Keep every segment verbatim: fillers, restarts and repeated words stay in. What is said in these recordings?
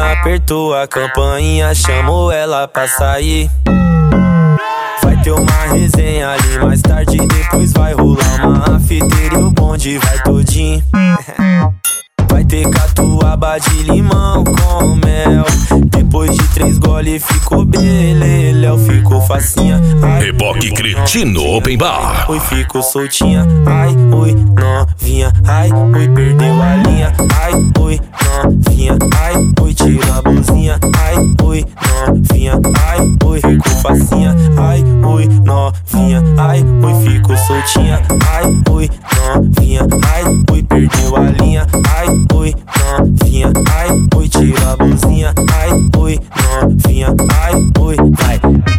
novinha apertou a campainha, chamou ela pra sair. Vai ter uma resenha ali mais tarde, depois vai rolar uma afeteira e o bonde vai todinho. Vai ter catuaba de limão com mel. Depois de três gole ficou beleléu, ficou facinha. Reboque Cretino Open Bar. Oi, ficou soltinha. Ai, oi, novinha. Ai, oi, perdeu a linha. Ai, oi, novinha. Ai, oi, tira a blusinha. Ai, oi, novinha. Ai, oi, ficou facinha. Ai, oi, novinha. Ai, oi, ficou soltinha. Ai, oi, novinha. Ai, oi, perdeu a linha. Ai, oi, novinha. Ai, oi, tira a blusinha. Ai, oi, novinha. Ai, oi, vai.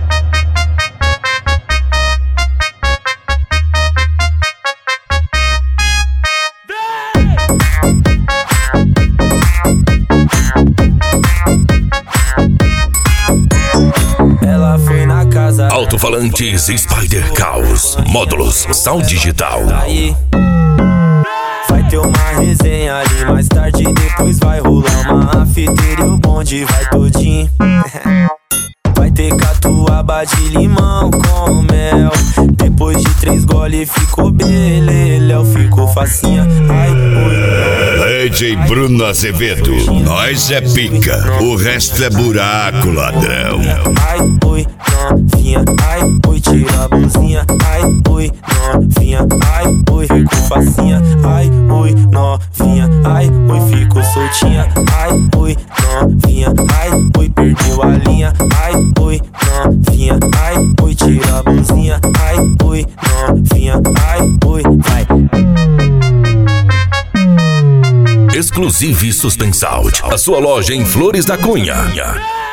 Ela foi na casa. Alto-falantes Spider Caos. Módulos Sound Digital. Aí vai ter uma resenha ali mais tarde, depois vai rolar uma afeteira e o bonde vai todinho. Vai ter catuaba de limão com mel. Depois de três gole ficou beleléu, ficou facinha. Ai, oi, D J Bruno Azevedo, nós é pica, o resto é buraco, ladrão. ai, oi, novinha. Ai, oi, tira a blusinha. Ai, oi, novinha. Ai, oi, ficou facinha. Ai, oi, novinha. Ai, oi, ficou soltinha. Ai, oi, novinha. Ai, oi, perdeu a linha. Ai, oi, novinha. Ai, oi, tira a blusinha. Ai, oi, novinha. Ai, oi, vai. Exclusive Suspensal, a sua loja em Flores da Cunha.